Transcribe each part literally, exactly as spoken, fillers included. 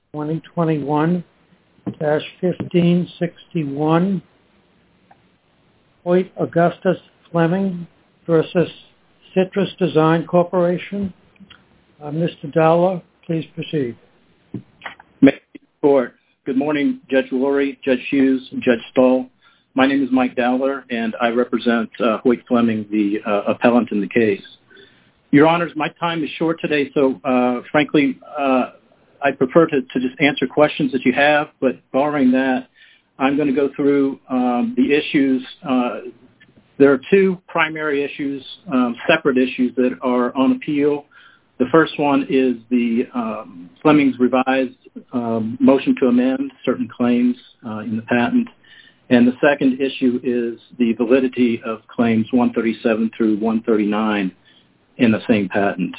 twenty twenty-one dash fifteen sixty-one, Hoyt Augustus Fleming versus Citrus Design Corporation. Uh, Mister Dowler, please proceed. Court. Good morning, Judge Lurie, Judge Hughes, and Judge Stahl. My name is Mike Dowler, and I represent uh, Hoyt Fleming, the uh, appellant in the case. Your Honors, my time is short today, so uh, frankly, uh, I prefer to, to just answer questions that you have, but barring that, I'm going to go through um, the issues. Uh, there are two primary issues, um, separate issues that are on appeal. The first one is the um, Fleming's revised um, motion to amend certain claims uh, in the patent. And the second issue is the validity of claims one thirty-seven through one thirty-nine in the same patent.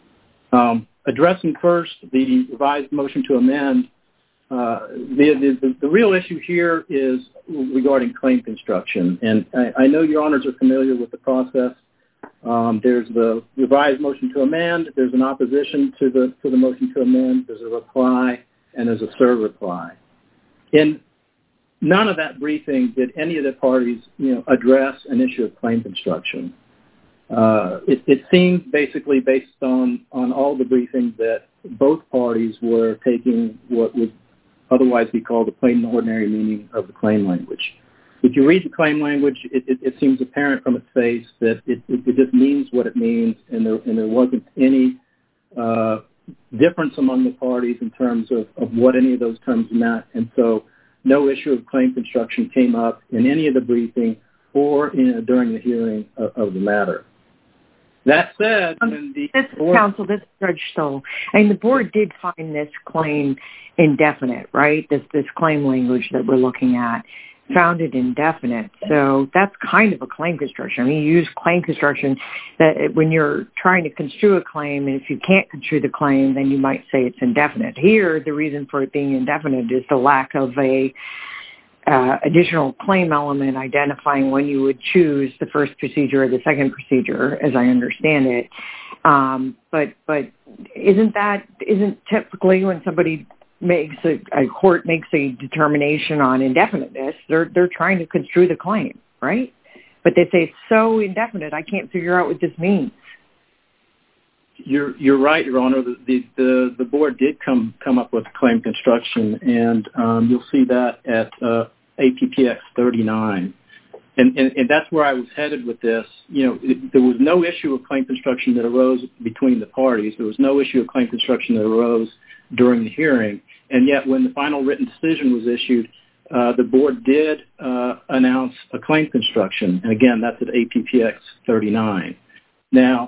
Um, addressing first the revised motion to amend, uh, the, the, the real issue here is regarding claim construction. And I, I know Your Honors are familiar with the process. Um, there's the revised motion to amend, there's an opposition to the to the motion to amend, there's a reply, and there's a cert reply. In none of that briefing did any of the parties, you know, address an issue of claim construction. Uh, it, it seemed basically based on, on all the briefings that both parties were taking what would otherwise be called the plain and ordinary meaning of the claim language. If you read the claim language, it, it, it seems apparent from its face that it, it, it just means what it means, and there, and there wasn't any uh, difference among the parties in terms of, of what any of those terms meant. And so no issue of claim construction came up in any of the briefing or in, during the hearing of, of the matter. That said, um, when the this board... counsel, this Judge Stoll, I mean, the board did find this claim indefinite, right? This this claim language that we're looking at. Found it indefinite. So that's kind of a claim construction. I mean, you use claim construction that when you're trying to construe a claim, and if you can't construe the claim, then you might say it's indefinite. Here, the reason for it being indefinite is the lack of a uh, additional claim element identifying when you would choose the first procedure or the second procedure, as I understand it. Um, but but isn't that isn't typically when somebody makes a, a court makes a determination on indefiniteness, they're they're trying to construe the claim, right? But they say it's so indefinite, I can't figure out what this means. You're you're right, Your Honor. The the the, the board did come come up with claim construction, and um, you'll see that at uh, A P P X thirty-nine, and, and and that's where I was headed with this. You know, it, there was no issue of claim construction that arose between the parties. There was no issue of claim construction that arose during the hearing. And yet when the final written decision was issued, uh, the board did uh, announce a claim construction. And again, that's at A P P X thirty-nine. Now,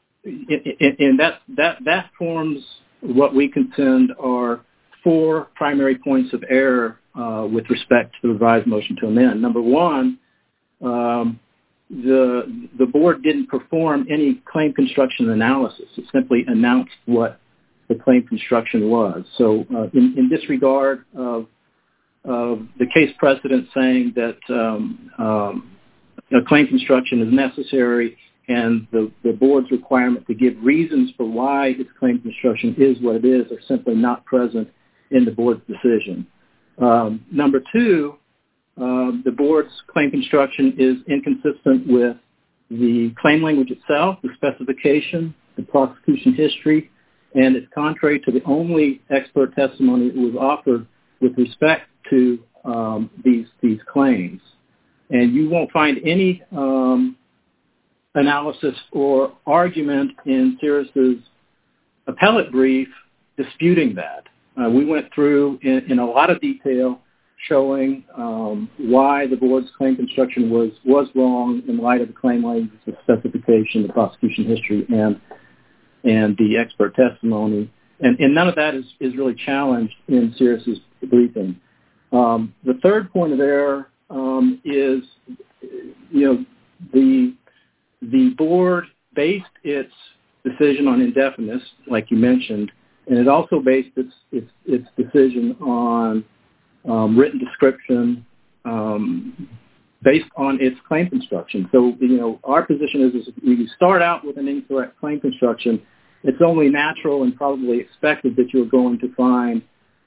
and that, that, that forms what we contend are four primary points of error uh, with respect to the revised motion to amend. Number one, um, the, the board didn't perform any claim construction analysis. It simply announced what the claim construction was. So uh, in, in disregard of, of the case precedent saying that um, um, a claim construction is necessary and the, the board's requirement to give reasons for why its claim construction is what it is are simply not present in the board's decision. Um, number two, um, the board's claim construction is inconsistent with the claim language itself, the specification, the prosecution history, and it's contrary to the only expert testimony that was offered with respect to um, these these claims. And you won't find any um, analysis or argument in Cirrus's appellate brief disputing that. Uh, we went through in, in a lot of detail showing um, why the board's claim construction was was wrong in light of the claim language, the specification, the prosecution history, and and the expert testimony. And, and none of that is, is really challenged in Cirrus's briefing. Um, the third point of error um, is, you know, the, the board based its decision on indefiniteness, like you mentioned, and it also based its, its, its decision on um, written description um, based on its claim construction. So, you know, our position is, is if you start out with an incorrect claim construction, it's only natural and probably expected that you're going to find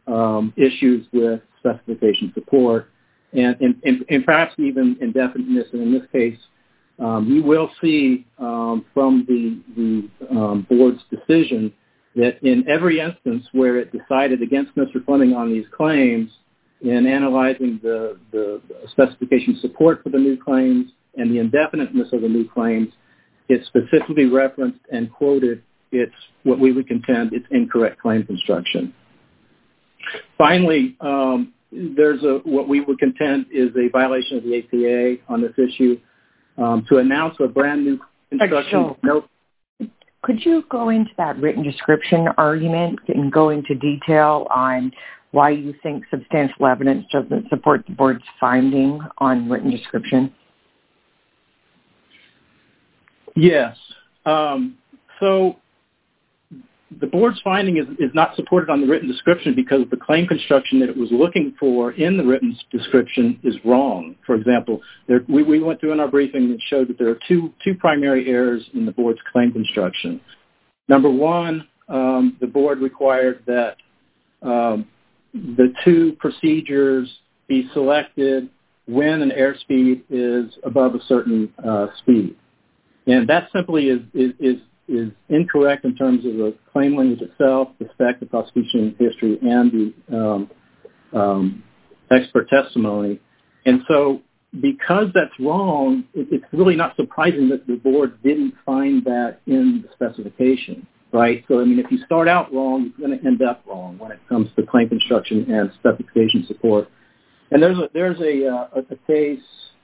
um, issues with specification support and, and, and, and perhaps even indefiniteness. And in this case, um, we will see um, from the, the um, board's decision that in every instance where it decided against Mister Fleming on these claims, in analyzing the, the specification support for the new claims and the indefiniteness of the new claims, it specifically referenced and quoted it's what we would contend it's incorrect claim construction. Finally, um, there's a what we would contend is a violation of the A P A on this issue um, to announce a brand new construction. Nope. Could you go into that written description argument and go into detail on why you think substantial evidence doesn't support the board's finding on written description? Yes. Um, so the board's finding is, is not supported on the written description because the claim construction that it was looking for in the written description is wrong. For example, there, we, we went through in our briefing and showed that there are two, two primary errors in the board's claim construction. Number one, um, the board required that um, the two procedures be selected when an airspeed is above a certain uh, speed. And that simply is, is, is, is incorrect in terms of the claim language itself, the spec, the prosecution history, and the um, um, expert testimony. And so because that's wrong, it, it's really not surprising that the board didn't find that in the specification, right? So, I mean, if you start out wrong, you're going to end up wrong when it comes to claim construction and specification support. And there's a, there's a, uh, a case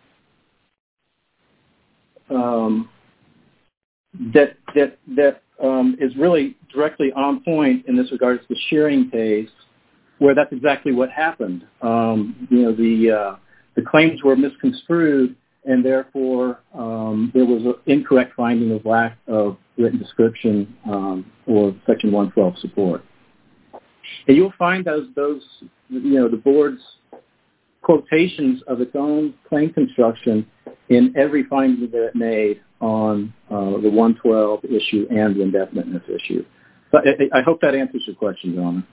um, that that that um, is really directly on point in this regard. It's the Shearing case, where that's exactly what happened. Um, you know, the uh, the claims were misconstrued, and therefore um, there was an incorrect finding of lack of written description um, or Section one twelve support. And you'll find those those you know the board's quotations of its own claim construction in every finding that it made on uh, the one twelve issue and the indefiniteness issue. So I, I hope that answers your question, Your Honor.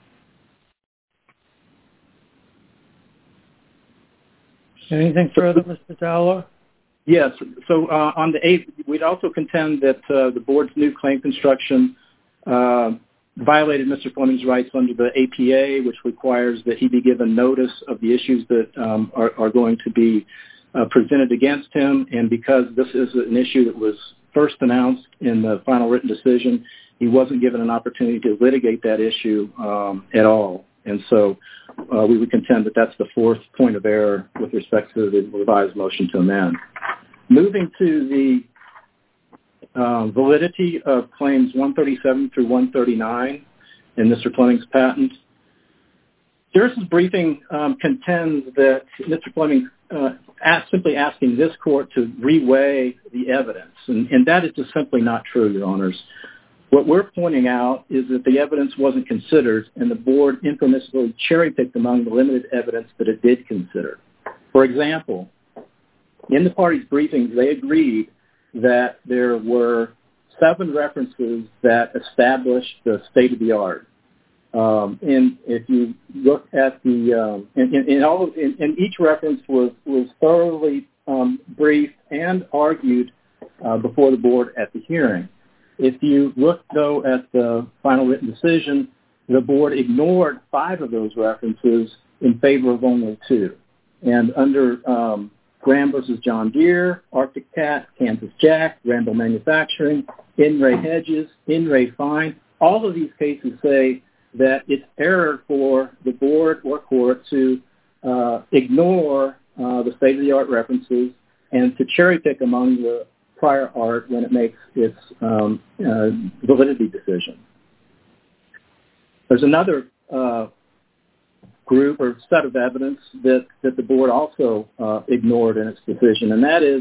Anything further, Mister Dowler? Yes. So uh, on the eighth, we'd also contend that uh, the board's new claim construction uh, violated Mister Fleming's rights under the A P A, which requires that he be given notice of the issues that um, are, are going to be uh, presented against him. And because this is an issue that was first announced in the final written decision, he wasn't given an opportunity to litigate that issue um, at all. And so uh, we would contend that that's the fourth point of error with respect to the revised motion to amend. Moving to the Uh, validity of claims one thirty-seven through one thirty-nine in Mister Fleming's patent. Harris's briefing um, contends that Mister Fleming uh, asked, simply asking this court to reweigh the evidence, and, and that is just simply not true, Your Honors. What we're pointing out is that the evidence wasn't considered, and the board impermissibly cherry-picked among the limited evidence that it did consider. For example, in the parties' briefings, they agreed that there were seven references that established the state-of-the-art. Um, and if you look at the, um, and, and, and all, and, and each reference was, was thoroughly um, briefed and argued uh, before the board at the hearing. If you look, though, at the final written decision, the board ignored five of those references in favor of only two. And under um, Graham versus John Deere, Arctic Cat, Kansas Jack, Randall Manufacturing, In Ray Hedges, In Ray Fine, all of these cases say that it's error for the board or court to uh, ignore uh, the state-of-the-art references and to cherry-pick among the prior art when it makes its um, uh, validity decision. There's another uh, group or set of evidence that, that the board also uh, ignored in its decision, and that is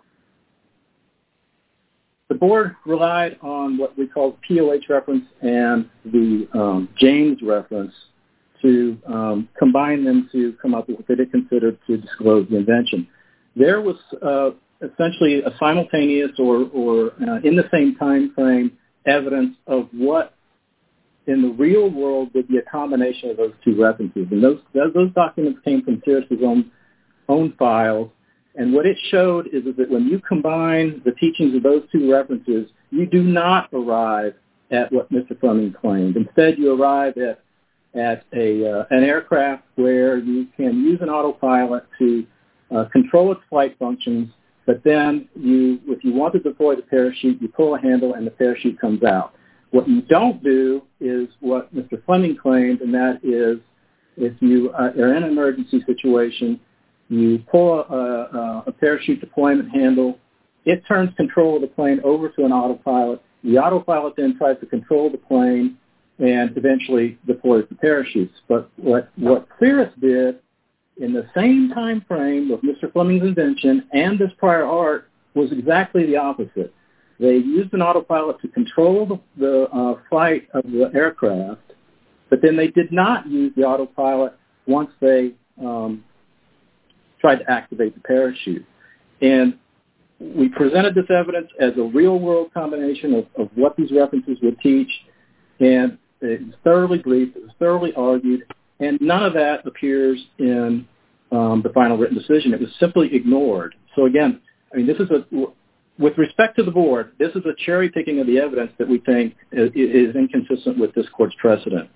the board relied on what we call the P O H reference and the um, James reference to um, combine them to come up with what it considered to disclose the invention. There was uh, essentially a simultaneous or, or uh, in the same time frame evidence of what in the real world would be a combination of those two references. And those, those documents came from Cirrus's own, own files. And what it showed is, is that when you combine the teachings of those two references, you do not arrive at what Mister Fleming claimed. Instead, you arrive at, at a, uh, an aircraft where you can use an autopilot to uh, control its flight functions, but then you, if you want to deploy the parachute, you pull a handle and the parachute comes out. What you don't do is what Mister Fleming claimed, and that is if you are in an emergency situation, you pull a, a, a parachute deployment handle, it turns control of the plane over to an autopilot. The autopilot then tries to control the plane and eventually deploys the parachutes. But what, what Cirrus did in the same time frame of Mister Fleming's invention and this prior art was exactly the opposite. They used an autopilot to control the, the uh, flight of the aircraft, but then they did not use the autopilot once they um, tried to activate the parachute. And we presented this evidence as a real-world combination of, of what these references would teach, and it was thoroughly briefed, it was thoroughly argued, and none of that appears in um, the final written decision. It was simply ignored. So again, I mean, this is a, with respect to the board, this is a cherry-picking of the evidence that we think is, is inconsistent with this court's precedent.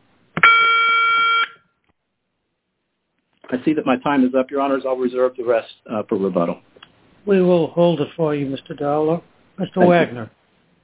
I see that my time is up, Your Honors. I'll reserve the rest uh, for rebuttal. We will hold it for you, Mister Dowler. Mister Thank Wagner.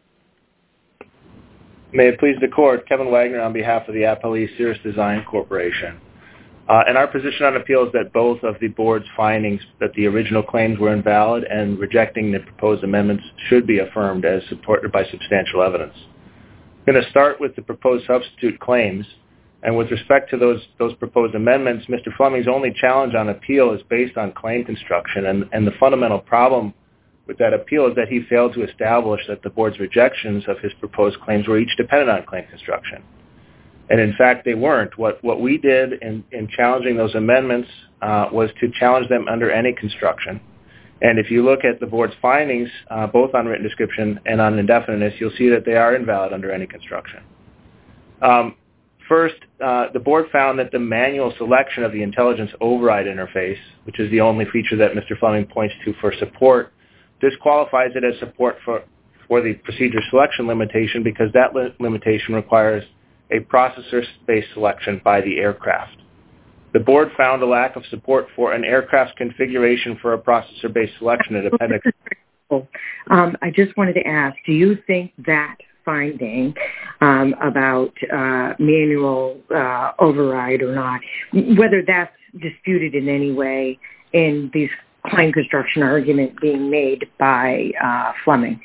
You. May it please the Court, Kevin Wagner on behalf of the Appellee Cirrus Design Corporation. Uh, and our position on appeal is that both of the board's findings that the original claims were invalid and rejecting the proposed amendments should be affirmed as supported by substantial evidence. I'm going to start with the proposed substitute claims. And with respect to those those proposed amendments, Mister Fleming's only challenge on appeal is based on claim construction. And, and the fundamental problem with that appeal is that he failed to establish that the board's rejections of his proposed claims were each dependent on claim construction. And in fact, they weren't. What what we did in, in challenging those amendments uh, was to challenge them under any construction. And if you look at the board's findings, uh, both on written description and on indefiniteness, you'll see that they are invalid under any construction. Um, First, uh, the board found that the manual selection of the intelligence override interface, which is the only feature that Mister Fleming points to for support, disqualifies it as support for, for the procedure selection limitation because that li- limitation requires a processor-based selection by the aircraft. The board found a lack of support for an aircraft's configuration for a processor-based selection at Appendix. Um, I just wanted to ask, do you think that finding um, about uh, manual uh, override or not, whether that's disputed in any way in these claim construction argument being made by uh, Fleming?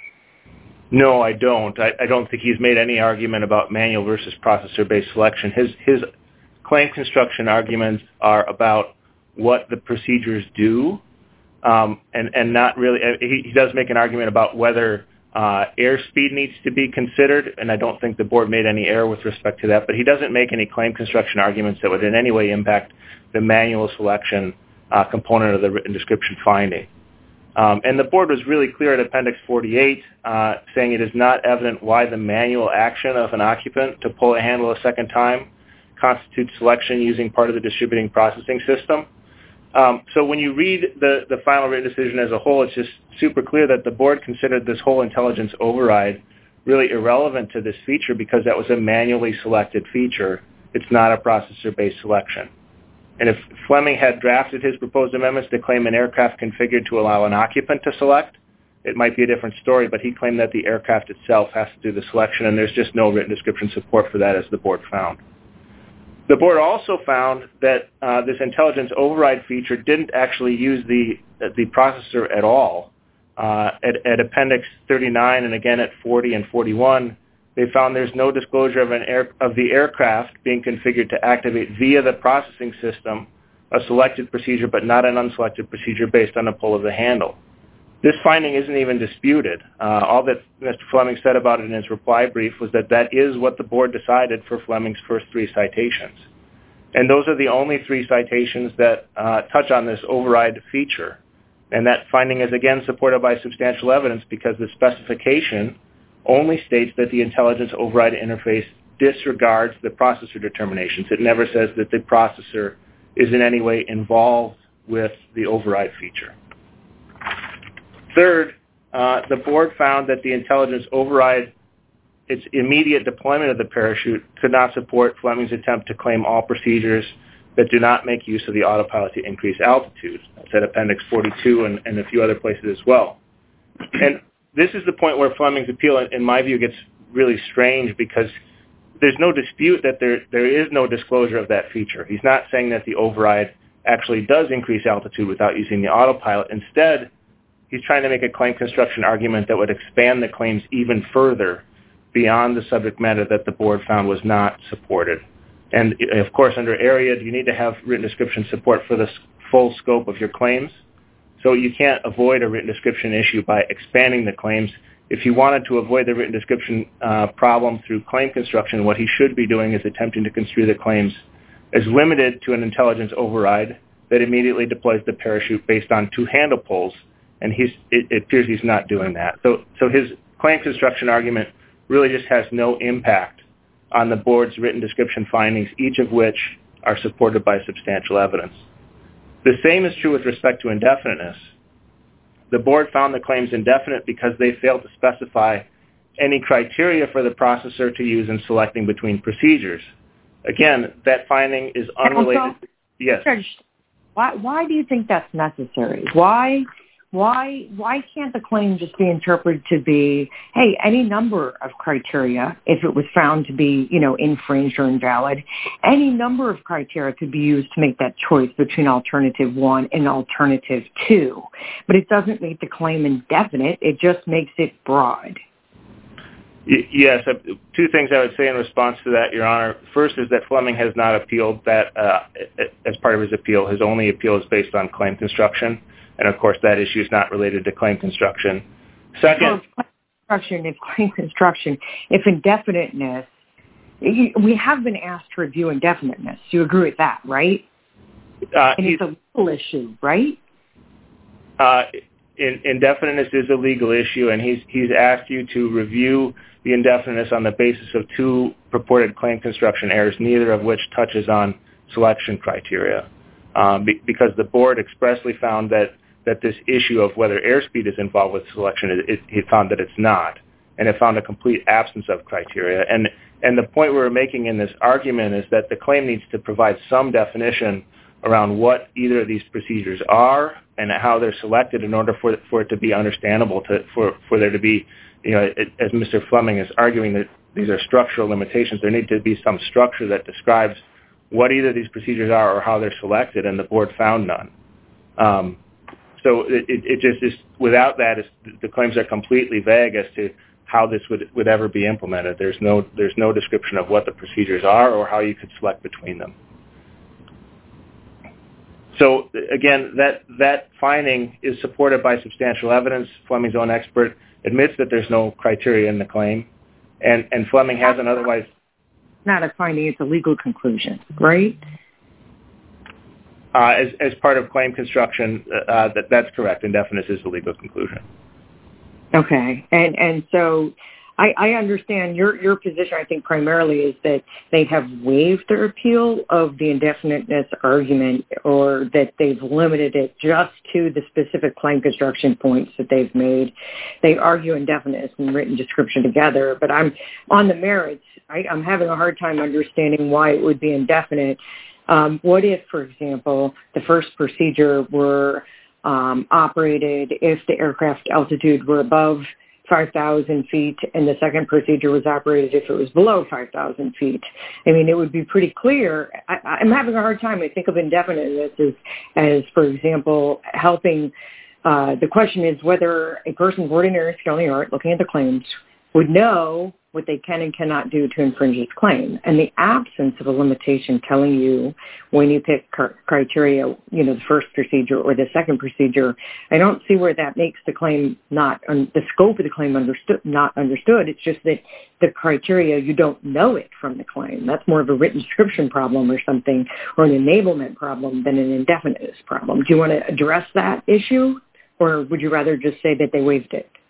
No, I don't. I, I don't think he's made any argument about manual versus processor-based selection. His his claim construction arguments are about what the procedures do, um, and and not really. He, he does make an argument about whether Uh, airspeed needs to be considered, and I don't think the board made any error with respect to that, but he doesn't make any claim construction arguments that would in any way impact the manual selection uh, component of the written description finding. Um, and the board was really clear at Appendix forty-eight, uh, saying it is not evident why the manual action of an occupant to pull a handle a second time constitutes selection using part of the distributing processing system. Um, so when you read the, the final written decision as a whole, it's just super clear that the board considered this whole intelligence override really irrelevant to this feature because that was a manually selected feature. It's not a processor-based selection. And if Fleming had drafted his proposed amendments to claim an aircraft configured to allow an occupant to select, it might be a different story, but he claimed that the aircraft itself has to do the selection, and there's just no written description support for that, as the board found. The board also found that uh, this intelligence override feature didn't actually use the the processor at all. Uh, at, at Appendix thirty-nine and again at forty and forty-one, they found there's no disclosure of an air, of the aircraft being configured to activate via the processing system a selected procedure, but not an unselected procedure based on a pull of the handle. This finding isn't even disputed. Uh, all that Mister Fleming said about it in his reply brief was that that is what the board decided for Fleming's first three citations. And those are the only three citations that uh, touch on this override feature. And that finding is again supported by substantial evidence because the specification only states that the intelligence override interface disregards the processor determinations. It never says that the processor is in any way involved with the override feature. Third, uh, the board found that the intelligence override, its immediate deployment of the parachute, could not support Fleming's attempt to claim all procedures that do not make use of the autopilot to increase altitude. That's at Appendix forty-two and, and a few other places as well. And this is the point where Fleming's appeal, in my view, gets really strange because there's no dispute that there there is no disclosure of that feature. He's not saying that the override actually does increase altitude without using the autopilot. Instead, he's trying to make a claim construction argument that would expand the claims even further beyond the subject matter that the board found was not supported. And, of course, under AREA, you need to have written description support for the full scope of your claims. So you can't avoid a written description issue by expanding the claims. If you wanted to avoid the written description uh, problem through claim construction, what he should be doing is attempting to construe the claims as limited to an intelligence override that immediately deploys the parachute based on two handle pulls, and he's, it, it appears he's not doing that. So, so his claim construction argument really just has no impact on the board's written description findings, each of which are supported by substantial evidence. The same is true with respect to indefiniteness. The board found the claims indefinite because they failed to specify any criteria for the processor to use in selecting between procedures. Again, that finding is unrelated. Also, yes. Judge, why, why do you think that's necessary? Why, why, why can't the claim just be interpreted to be, hey, any number of criteria, if it was found to be, you know, infringed or invalid, any number of criteria could be used to make that choice between alternative one and alternative two. But it doesn't make the claim indefinite. It just makes it broad. Yes, two things I would say in response to that, Your Honor. First is that Fleming has not appealed that uh, as part of his appeal. His only appeal is based on claim construction, and of course that issue is not related to claim construction. Second, well, claim construction, if claim construction, if indefiniteness, we have been asked to review indefiniteness. Do you agree with that, right? Uh, and it's a legal issue, right? Uh, in, indefiniteness is a legal issue, and he's he's asked you to review the indefiniteness on the basis of two purported claim construction errors, neither of which touches on selection criteria, um, be, because the board expressly found that, that this issue of whether airspeed is involved with selection, it, it, it found that it's not, and it found a complete absence of criteria. And, and the point we're making in this argument is that the claim needs to provide some definition around what either of these procedures are and how they're selected in order for, for it to be understandable, to, for, for there to be, you know, it, as Mister Fleming is arguing that these are structural limitations, there needs to be some structure that describes what either of these procedures are or how they're selected, and the board found none. Um, so it, it, it just is, without that, is, the claims are completely vague as to how this would, would ever be implemented. There's no, there's no description of what the procedures are or how you could select between them. So again, that, that finding is supported by substantial evidence. Fleming's own expert admits that there's no criteria in the claim, and, and Fleming hasn't otherwise... Not a finding, it's a legal conclusion, right? Uh, as, as part of claim construction, uh, that, that's correct. Indefiniteness is a legal conclusion. Okay, and and so I, I understand your, your position, I think, primarily is that they have waived their appeal of the indefiniteness argument, or that they've limited it just to the specific claim construction points that they've made. They argue indefiniteness and written description together, but I'm on the merits. I, I'm having a hard time understanding why it would be indefinite. Um, what if, for example, the first procedure were um, operated if the aircraft altitude were above five thousand feet, and the second procedure was operated if it was below five thousand feet? I mean, it would be pretty clear. I, I'm having a hard time. I think of indefiniteness as, as for example, helping. Uh, the question is whether a person of ordinary skill in the art, looking at the claims, would know what they can and cannot do to infringe its claim. And the absence of a limitation telling you when you pick criteria, you know, the first procedure or the second procedure, I don't see where that makes the claim not, um, the scope of the claim understood, not understood. It's just that the criteria, you don't know it from the claim. That's more of a written description problem or something, or an enablement problem than an indefiniteness problem. Do you want to address that issue, or would you rather just say that they waived it?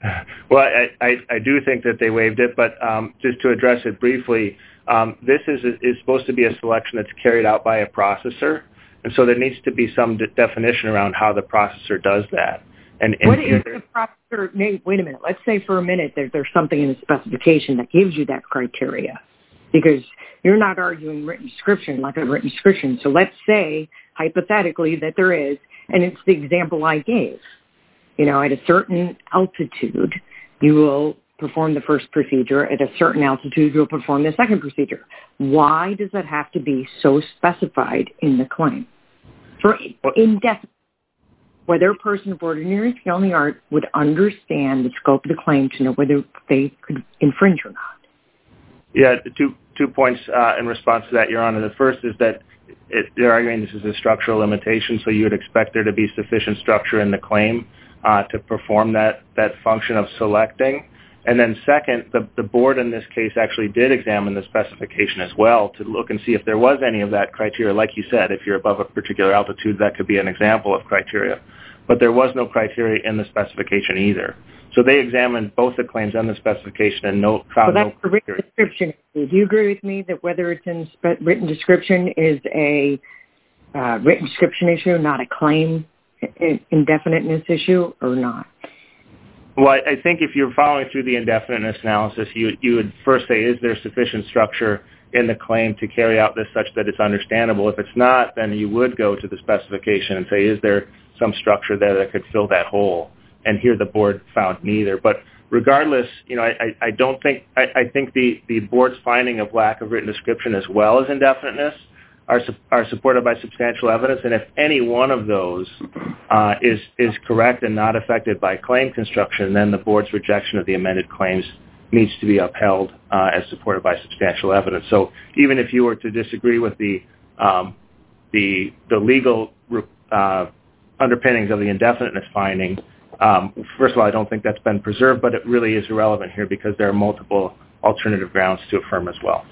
Well, I, I, I do think that they waived it, but um, just to address it briefly, um, this is, is supposed to be a selection that's carried out by a processor, and so there needs to be some de- definition around how the processor does that. And, and what is the processor? Wait a minute. Let's say for a minute that there's something in the specification that gives you that criteria, because you're not arguing written description like a written description. So let's say, hypothetically, that there is, and it's the example I gave. You know, at a certain altitude, you will perform the first procedure. At a certain altitude, you'll perform the second procedure. Why does that have to be so specified in the claim? For indefinite, whether a person of ordinary skill in the art would understand the scope of the claim to know whether they could infringe or not. Yeah, two two points uh, in response to that, Your Honor. The first is that it, they're arguing this is a structural limitation, so you would expect there to be sufficient structure in the claim uh, to perform that, that function of selecting. And then second, the, the board in this case actually did examine the specification as well to look and see if there was any of that criteria. Like you said, if you're above a particular altitude, that could be an example of criteria. But there was no criteria in the specification either. So they examined both the claims and the specification and no, found well, that's no the written description. Do you agree with me that whether it's in spe- written description is a uh, written description issue, not a claim indefiniteness issue, or not? Well, I think if you're following through the indefiniteness analysis, you you would first say, is there sufficient structure in the claim to carry out this such that it's understandable? If it's not, then you would go to the specification and say, is there some structure there that could fill that hole? And here the board found neither. But regardless, you know, I, I, I don't think, I, I think the, the board's finding of lack of written description as well as indefiniteness are are supported by substantial evidence. And if any one of those uh, is is correct and not affected by claim construction, then the board's rejection of the amended claims needs to be upheld uh, as supported by substantial evidence. So even if you were to disagree with the um, the the legal uh, underpinnings of the indefiniteness finding, um, first of all, I don't think that's been preserved, but it really is irrelevant here because there are multiple alternative grounds to affirm as well.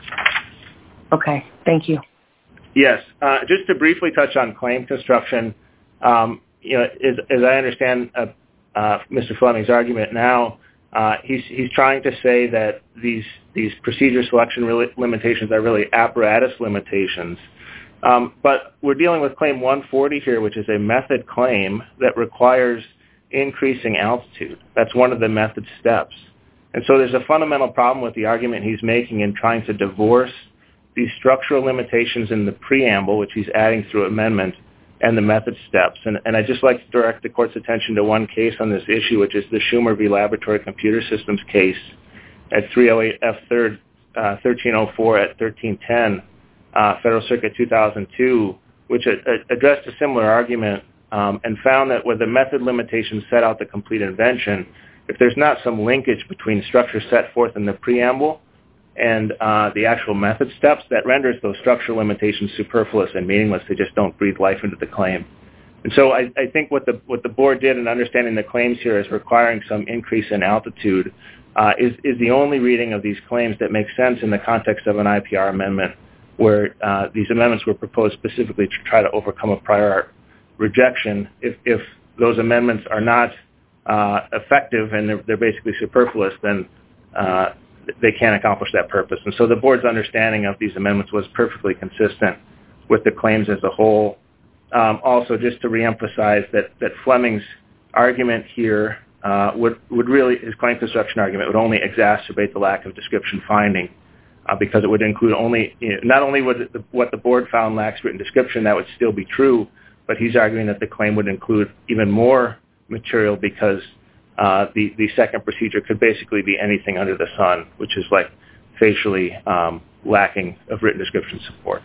Okay, thank you. Yes, uh, just to briefly touch on claim construction, um, you know, as, as I understand uh, uh, Mister Fleming's argument now, uh, he's he's trying to say that these these procedure selection really, limitations are really apparatus limitations. Um, but we're dealing with Claim one forty here, which is a method claim that requires increasing altitude. That's one of the method steps. And so there's a fundamental problem with the argument he's making in trying to divorce these structural limitations in the preamble, which he's adding through amendment, and the method steps. And, and I'd just like to direct the court's attention to one case on this issue, which is the Schumer v. Laboratory Computer Systems case at three oh eight F third, uh, thirteen oh four at thirteen ten, uh, Federal Circuit two thousand two, which a- addressed a similar argument um, and found that where the method limitations set out the complete invention, if there's not some linkage between structure set forth in the preamble and uh, the actual method steps, that renders those structural limitations superfluous and meaningless. They just don't breathe life into the claim. And so I, I think what the what the board did in understanding the claims here is requiring some increase in altitude uh, is, is the only reading of these claims that makes sense in the context of an I P R amendment where uh, these amendments were proposed specifically to try to overcome a prior art rejection. If, if those amendments are not uh, effective and they're, they're basically superfluous, then uh, they can't accomplish that purpose. And so the board's understanding of these amendments was perfectly consistent with the claims as a whole. Um, also, just to reemphasize that, that Fleming's argument here uh, would, would really, his claim construction argument would only exacerbate the lack of description finding uh, because it would include only, you know, not only would the, what the board found lacks written description, that would still be true, but he's arguing that the claim would include even more material because Uh, the, the second procedure could basically be anything under the sun, which is like facially um, lacking of written description support.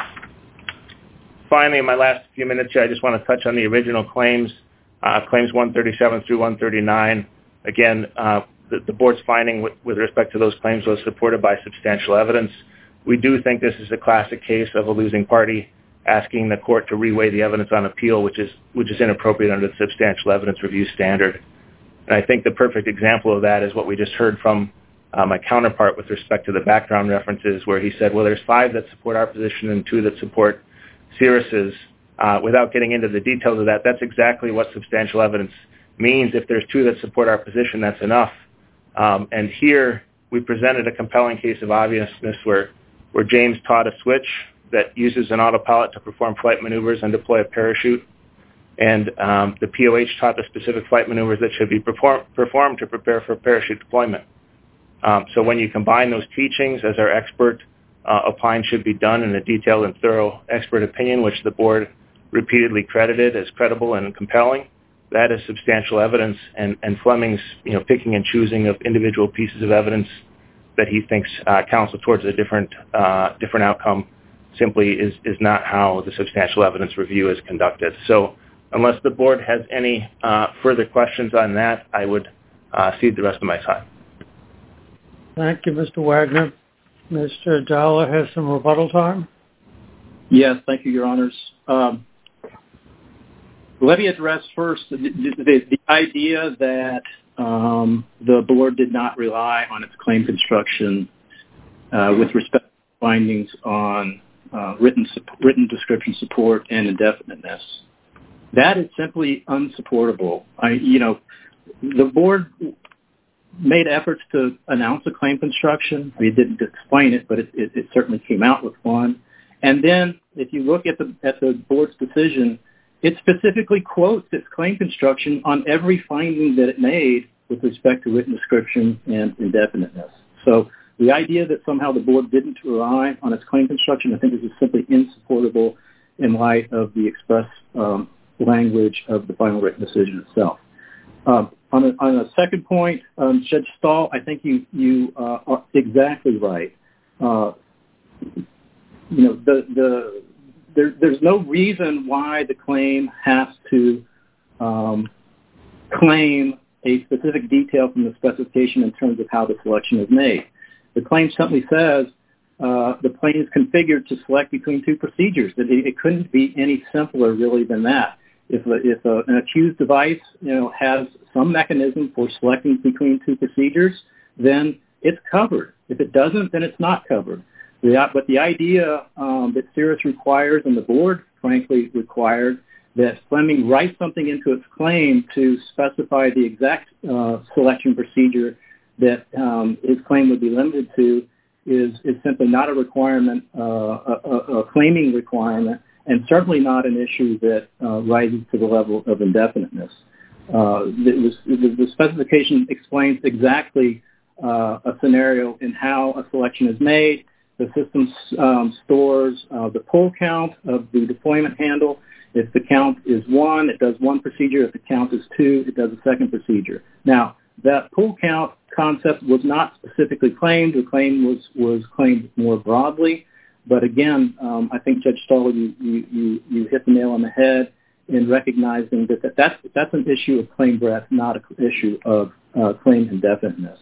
Finally, in my last few minutes here, I just want to touch on the original claims, uh, claims one thirty-seven through one thirty-nine. Again, uh, the, the board's finding with, with respect to those claims was supported by substantial evidence. We do think this is a classic case of a losing party asking the court to reweigh the evidence on appeal, which is which is inappropriate under the substantial evidence review standard. And I think the perfect example of that is what we just heard from uh, my counterpart with respect to the background references, where he said, well, there's five that support our position and two that support Cirrus's. Uh, without getting into the details of that, that's exactly what substantial evidence means if there's two that support our position, that's enough. Um, and here we presented a compelling case of obviousness where, where James taught a switch that uses an autopilot to perform flight maneuvers and deploy a parachute. And um, the P O H taught the specific flight maneuvers that should be perform, performed to prepare for parachute deployment. Um, so when you combine those teachings, as our expert uh, opined should be done in a detailed and thorough expert opinion, which the board repeatedly credited as credible and compelling, that is substantial evidence, and, and Fleming's you know, picking and choosing of individual pieces of evidence that he thinks uh, counsel towards a different uh, different outcome simply is, is not how the substantial evidence review is conducted. So unless the board has any uh, further questions on that, I would uh, cede the rest of my time. Thank you, Mister Wagner. Mister Dalla has some rebuttal time. Yes, thank you, Your Honors. Um, let me address first the, the, the idea that um, the board did not rely on its claim construction uh, with respect to findings on uh, written written description support and indefiniteness. That is simply unsupportable. I, you know, the board made efforts to announce a claim construction. I mean, it didn't explain it, but it, it, it certainly came out with one. And then, if you look at the at the board's decision, it specifically quotes its claim construction on every finding that it made with respect to written description and indefiniteness. So the idea that somehow the board didn't rely on its claim construction, I think, is just simply insupportable in light of the express um, language of the final written decision itself. Um, on, a, on a second point, um, Judge Stahl, I think you you uh, are exactly right. Uh, you know, the the there, there's no reason why the claim has to um, claim a specific detail from the specification in terms of how the selection is made. The claim simply says uh, the plane is configured to select between two procedures. It, it couldn't be any simpler, really, than that. If, a, if a, an accused device, you know, has some mechanism for selecting between two procedures, then it's covered. If it doesn't, then it's not covered. The, but the idea um, that Cirrus requires, and the board, frankly, required, that Fleming write something into its claim to specify the exact uh, selection procedure that um, his claim would be limited to is, is simply not a requirement, uh, a, a claiming requirement, and certainly not an issue that uh, rises to the level of indefiniteness. Uh, the, the, the specification explains exactly uh, a scenario in how a selection is made. The system um, stores uh, the pull count of the deployment handle. If the count is one, it does one procedure. If the count is two, it does a second procedure. Now, that pull count concept was not specifically claimed. The claim was, was claimed more broadly. But again, um, I think, Judge Stahl, you, you, you hit the nail on the head in recognizing that, that that's, that's an issue of claim breadth, not an issue of uh, claim indefiniteness.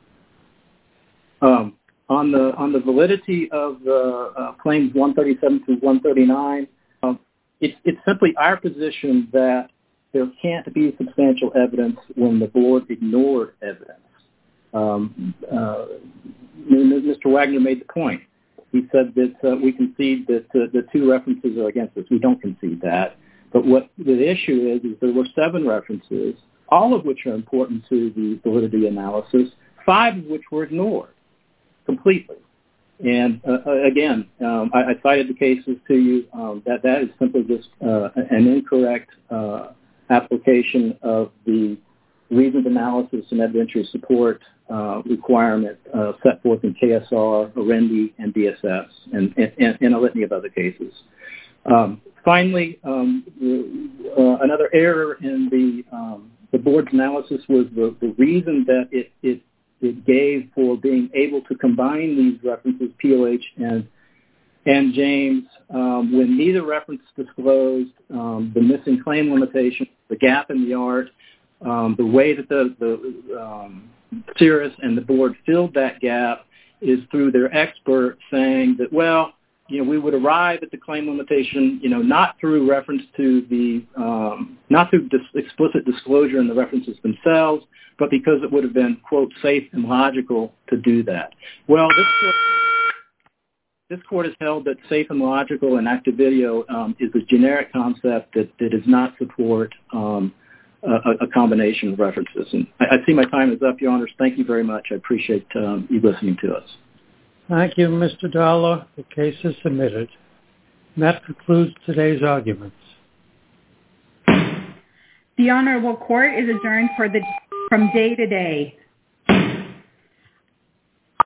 Um, on the on the validity of the uh, claims one thirty-seven through one thirty-nine, um, it's, it's simply our position that there can't be substantial evidence when the board ignored evidence. Um, uh, Mister Wagner made the point. He said that uh, we concede that uh, the two references are against us. We don't concede that. But what the issue is, is there were seven references, all of which are important to the validity analysis, five of which were ignored completely. And uh, again, um, I, I cited the cases to you. Um, that that is simply just uh, an incorrect uh, application of the reasoned analysis and evidentiary support uh, requirement uh, set forth in K S R, Arendi, and D S S, and, and, and a litany of other cases. Um, finally, um, uh, another error in the um, the board's analysis was the, the reason that it, it it gave for being able to combine these references, P O H and and James, um, when neither reference disclosed um, the missing claim limitation, the gap in the art, um, the way that the, the um, Cirrus and the board filled that gap is through their expert saying that, well, you know, we would arrive at the claim limitation, you know, not through reference to the, um, not through dis- explicit disclosure in the references themselves, but because it would have been, quote, safe and logical to do that. Well, this court, this court has held that safe and logical and active video um, is a generic concept that, that does not support um, a, a combination of references. And I, I see my time is up, Your Honors. Thank you very much. I appreciate um, you listening to us. Thank you, Mister Dalla. The case is submitted. And that concludes today's arguments. The Honorable Court is adjourned for the from day to day.